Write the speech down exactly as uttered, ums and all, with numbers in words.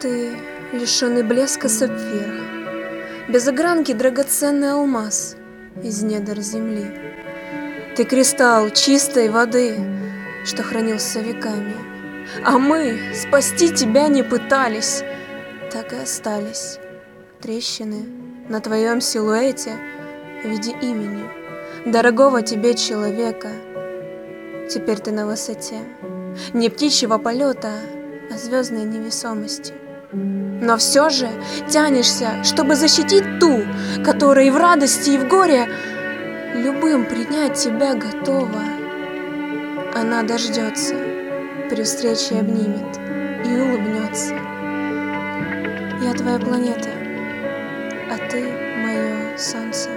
Ты лишенный блеска сапфир, без огранки драгоценный алмаз из недр земли. Ты кристалл чистой воды, что хранился веками, а мы спасти тебя не пытались, так и остались трещины на твоем силуэте в виде имени дорогого тебе человека. Теперь ты на высоте не птичьего полета, а звездной невесомости. Но все же тянешься, чтобы защитить ту, которая и в радости, и в горе любым принять тебя готова. Она дождется, при встрече обнимет и улыбнется. Я твоя планета, а ты мое солнце.